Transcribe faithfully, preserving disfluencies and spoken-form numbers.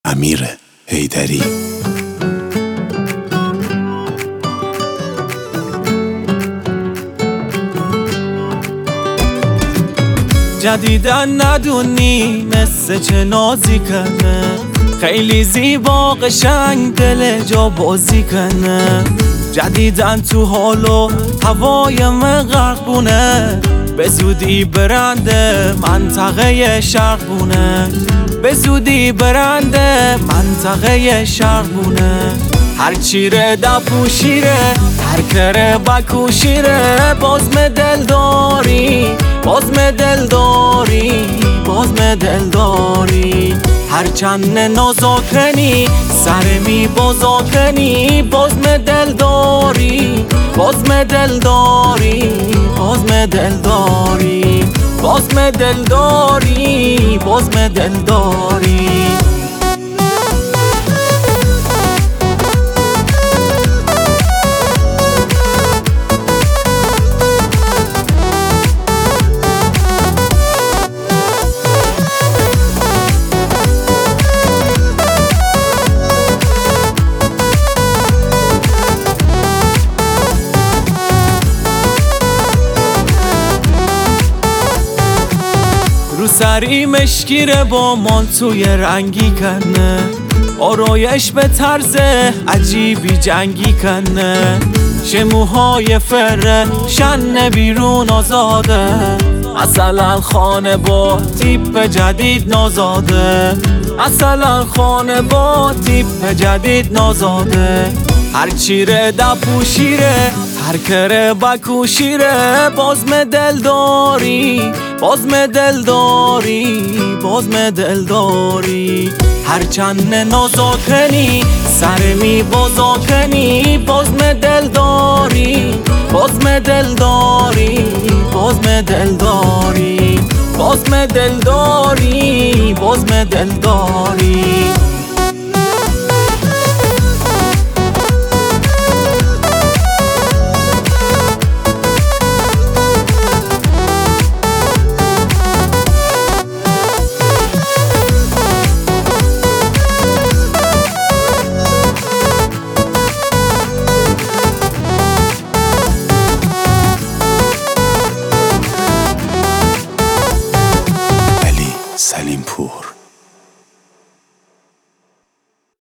امیر حیدری. جدیدن ندونی مثل چه نازی کنه، خیلی زیبا قشنگ دل جا بازی کنه. جدیدن تو حال و هوای من غرق بونه، به زودی برنده منطقه شرق بونه، به زودی برنده منطقه شرق بونه. هر چیره دپو شیره، هر کره بکو شیره، بازم دل داری، بازم دل داری، بازم دل داری. هر چند نازاکنی سرمی بازاکنی، بازم دل داری، بازم دل داری، بازم دل داری، بازم دل داری، بازم دل داری. سری مشکیره با مانتوی رنگی کنه، آرایش به طرز عجیبی جنگی کنه. شموهای فره شن بیرون آزاده، مثلا خانه با تیپ جدید نازاده، مثلا خانه با تیپ جدید نازاده. هر چیره دپو شیره، هر کره بکو شیره، بازم دل داری، بازم دل داری، بازم دل داری. هر چند نازاکنی سرمی بازاکنی، بازم دل داری، بازم دل داری، بازم دل داری، بازم دل داری، بازم دل داری.